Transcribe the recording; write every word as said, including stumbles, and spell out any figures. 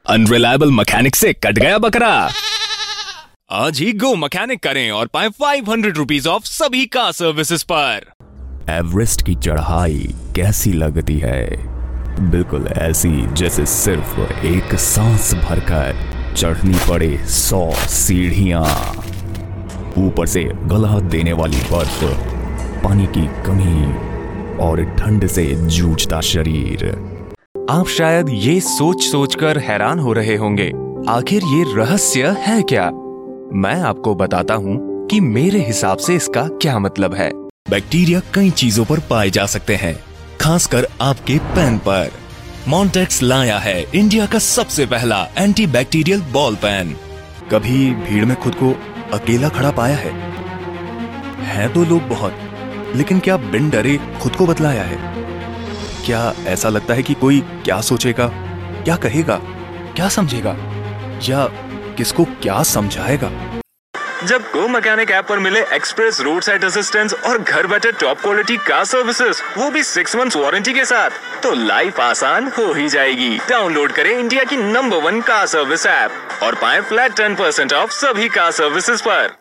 Unreliable mechanic से cut गया बकरा। आज ही गो मैकेनिक करें और पाएं फाइव हंड्रेड रुपीज ऑफ सभी कार सर्विसेज पर। एवरेस्ट की चढ़ाई कैसी लगती है? बिल्कुल ऐसी जैसे सिर्फ एक सांस भरकर चढ़नी पड़े सौ सीढ़ियां। ऊपर से गला देने वाली बर्फ, पानी की कमी और ठंड से जूझता शरीर। आप शायद ये सोच सोचकर हैरान हो रहे होंगे, आखिर ये रहस्य है क्या? मैं आपको बताता हूँ कि मेरे हिसाब से इसका क्या मतलब है। बैक्टीरिया कई चीजों पर पाए जा सकते हैं, खासकर आपके पेन पर। मॉन्टेक्स लाया है इंडिया का सबसे पहला एंटी बैक्टीरियल बॉल पेन। कभी भीड़ में खुद को अकेला खड़ा पाया है? हैं तो लोग बहुत, लेकिन क्या बिन डरे खुद को बतलाया है? क्या ऐसा लगता है कि कोई क्या सोचेगा, क्या कहेगा, क्या समझेगा, या किसको क्या समझाएगा? जब गो मैकेनिक ऐप पर मिले एक्सप्रेस रोड साइड असिस्टेंस और घर बैठे टॉप क्वालिटी कार सर्विसेज, वो भी सिक्स मंथ्स वारंटी के साथ, तो लाइफ आसान हो ही जाएगी। डाउनलोड करें इंडिया की number one car service app और पाएं फ्लैट टेन परसेंट ऑफ सभी कार सर्विसेज पर।